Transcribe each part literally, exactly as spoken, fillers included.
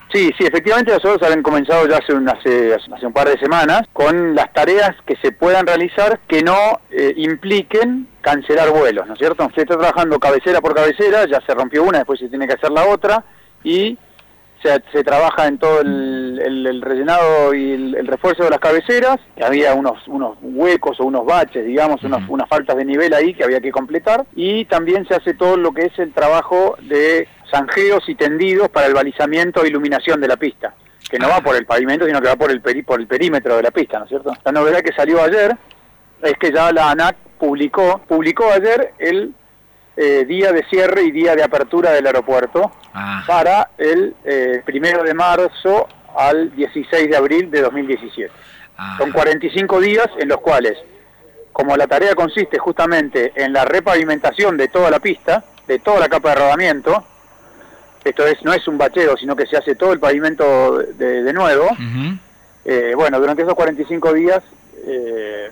Sí, sí, efectivamente nosotros habían comenzado ya hace un, hace, hace un par de semanas con las tareas que se puedan realizar que no eh, impliquen cancelar vuelos, ¿no es cierto? Se está trabajando cabecera por cabecera, ya se rompió una, después se tiene que hacer la otra, y se, se trabaja en todo el, el, el rellenado y el, el refuerzo de las cabeceras, que había unos, unos huecos o unos baches, digamos, unos, Uh-huh. unas faltas de nivel ahí que había que completar, y también se hace todo lo que es el trabajo de zanjeos y tendidos para el balizamiento e iluminación de la pista, que no va por el pavimento, sino que va por el, peri por el perímetro de la pista, ¿no es cierto? La novedad que salió ayer es que ya la ANAC publicó, publicó ayer el eh, día de cierre y día de apertura del aeropuerto Ah. para el eh, primero de marzo al dieciséis de abril de dos mil diecisiete. Ah. Son cuarenta y cinco días en los cuales, como la tarea consiste justamente en la repavimentación de toda la pista, de toda la capa de rodamiento, esto es no es un bacheo, sino que se hace todo el pavimento de, de nuevo. Uh-huh. eh, bueno, durante esos cuarenta y cinco días eh,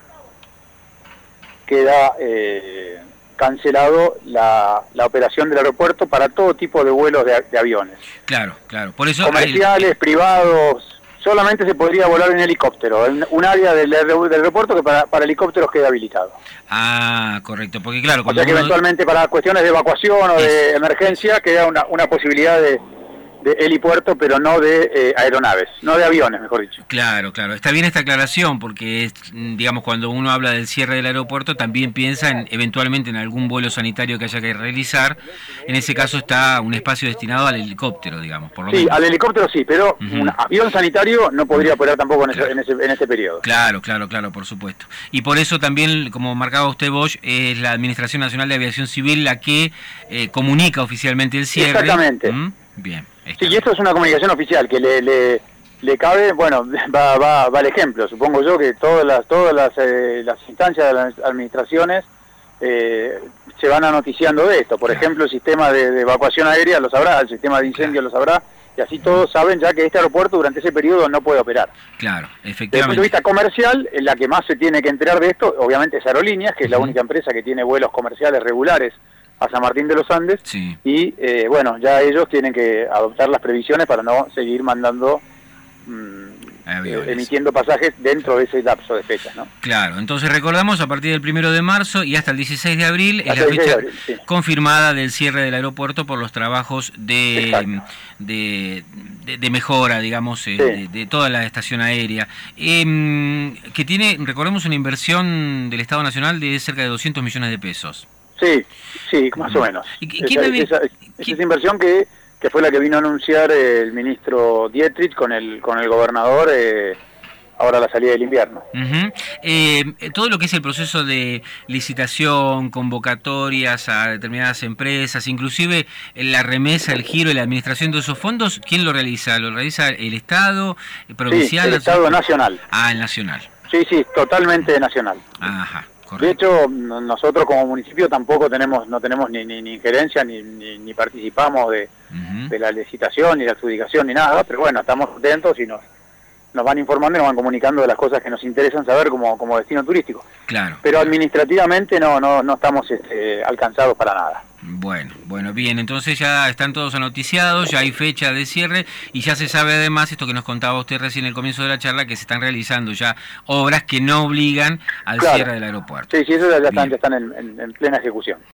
queda eh, cancelado la, la operación del aeropuerto para todo tipo de vuelos de, de aviones. Claro, claro. Por eso Comerciales, el... privados. Solamente se podría volar en helicóptero, en un área del, del aeropuerto que para, para helicópteros queda habilitado. Ah, correcto, porque claro... O Cuando sea que uno... eventualmente para cuestiones de evacuación o de es... emergencia queda una, una posibilidad de, de helipuerto, pero no de eh, aeronaves, no de aviones, mejor dicho. Claro, claro. Está bien esta aclaración porque, es, digamos, cuando uno habla del cierre del aeropuerto también piensa en, eventualmente en algún vuelo sanitario que haya que realizar. En ese caso está un espacio destinado al helicóptero, digamos, por lo Sí, menos. al helicóptero sí, pero Uh-huh. un avión sanitario no podría operar tampoco en, Claro. ese, en, ese, en ese periodo. Claro, claro, claro, por supuesto. Y por eso también, como marcaba usted, Bosch, es la Administración Nacional de Aviación Civil la que eh, comunica oficialmente el cierre. Exactamente. ¿Mm? Bien. Sí, y esto es una comunicación oficial que le, le, le cabe, bueno, va, va, va el ejemplo, supongo yo que todas las todas las, eh, las instancias de las administraciones eh, se van anoticiando de esto. Por Claro. ejemplo, el sistema de, de evacuación aérea lo sabrá, el sistema de incendio Claro. lo sabrá, y así todos saben ya que este aeropuerto durante ese periodo no puede operar. Claro, Desde el punto efectivamente. de vista comercial, en la que más se tiene que enterar de esto, obviamente es Aerolíneas, que es la Uh-huh. única empresa que tiene vuelos comerciales regulares a San Martín de los Andes, Sí. y eh, bueno, ya ellos tienen que adoptar las previsiones para no seguir mandando, mmm, Aviones. eh, emitiendo pasajes dentro de ese lapso de fechas, ¿no? Claro, entonces recordamos a partir del primero de marzo y hasta el dieciséis de abril es Hasta la el dieciséis fecha de abril, sí. confirmada del cierre del aeropuerto por los trabajos de, Exacto. de, de, de mejora, digamos, eh, Sí. de, de toda la estación aérea, eh, que tiene, recordemos, una inversión del Estado Nacional de cerca de doscientos millones de pesos. Sí, sí, más o menos. ¿Y qué- Esa, quién debe- esa- esa quién- esa inversión que, que fue la que vino a anunciar el ministro Dietrich con el, con el gobernador eh, ahora a la salida del invierno. Uh-huh. Eh, todo lo que es el proceso de licitación, convocatorias a determinadas empresas, inclusive la remesa, el giro y la administración de esos fondos, ¿quién lo realiza? ¿Lo realiza el Estado, el provincial? Sí, el Estado nacional. Ah, el nacional. Sí, sí, totalmente nacional. Ajá, De correcto. hecho, no- nosotros como municipio tampoco tenemos, no tenemos ni, ni, ni injerencia, ni, ni, ni participamos de, Uh-huh. de la licitación, ni la adjudicación, ni nada, pero bueno, estamos atentos y nos, nos van informando y nos van comunicando de las cosas que nos interesan saber como, como destino turístico. Claro. Pero administrativamente no, no, no estamos este, alcanzados para nada. Bueno, bueno, bien, entonces ya están todos anoticiados, ya hay fecha de cierre y ya se sabe además esto que nos contaba usted recién en el comienzo de la charla, que se están realizando ya obras que no obligan al Claro. cierre del aeropuerto. Sí, sí, eso ya, ya están, Bien. ya están en, en, en plena ejecución.